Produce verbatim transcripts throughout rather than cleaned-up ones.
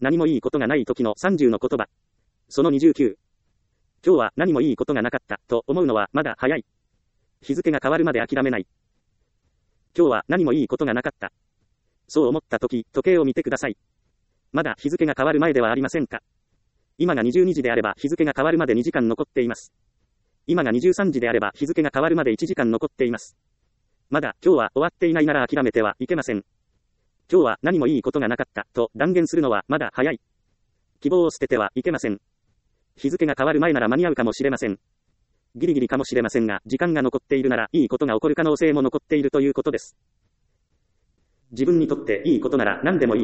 何もいいことがない時のさんじゅうの言葉。そのにじゅうきゅう。今日は何もいいことがなかったと思うのはまだ早い。日付が変わるまで諦めない。今日は何もいいことがなかった。そう思った時、時計を見てください。まだ日付が変わる前ではありませんか。今がにじゅうにじであれば日付が変わるまでにじかん残っています。今がにじゅうさんじであれば日付が変わるまでいちじかん残っています。まだ今日は終わっていないなら諦めてはいけません。今日は何もいいことがなかったと断言するのはまだ早い。希望を捨ててはいけません。日付が変わる前なら間に合うかもしれません。ギリギリかもしれませんが、時間が残っているならいいことが起こる可能性も残っているということです。自分にとっていいことなら何でもいい。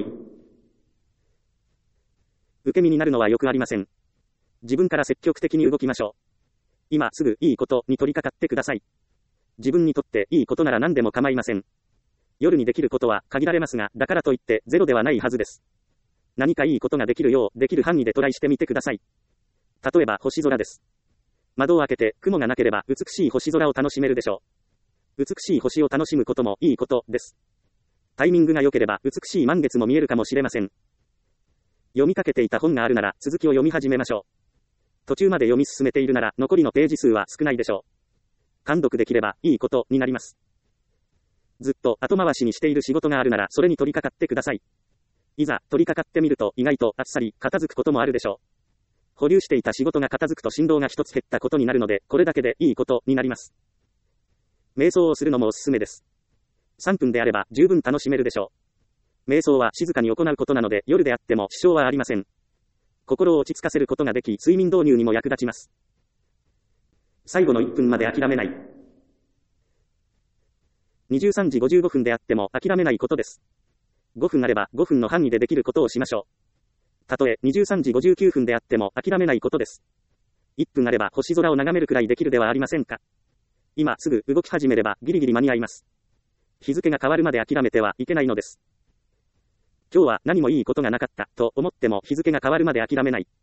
受け身になるのはよくありません。自分から積極的に動きましょう。今すぐいいことに取り掛かってください。自分にとっていいことなら何でも構いません。夜にできることは限られますが、だからといってゼロではないはずです。何かいいことができるよう、できる範囲でトライしてみてください。例えば星空です。窓を開けて雲がなければ美しい星空を楽しめるでしょう。美しい星を楽しむこともいいことです。タイミングが良ければ美しい満月も見えるかもしれません。読みかけていた本があるなら続きを読み始めましょう。途中まで読み進めているなら残りのページ数は少ないでしょう。完読できればいいことになります。ずっと後回しにしている仕事があるならそれに取り掛かってください。いざ取り掛かってみると意外とあっさり片付くこともあるでしょう。保留していた仕事が片付くと振動が一つ減ったことになるので、これだけでいいことになります。瞑想をするのもおすすめです。さんぷんであれば十分楽しめるでしょう。瞑想は静かに行うことなので夜であっても支障はありません。心を落ち着かせることができ、睡眠導入にも役立ちます。最後のいっぷんまで諦めない。にじゅうさんじごじゅうごふんであっても諦めないことです。ごふんあればごふんの範囲でできることをしましょう。たとえにじゅうさんじごじゅうきゅうふんであっても諦めないことです。いっぷんあれば星空を眺めるくらいできるではありませんか。今すぐ動き始めればギリギリ間に合います。日付が変わるまで諦めてはいけないのです。今日は何もいいことがなかったと思っても日付が変わるまで諦めない。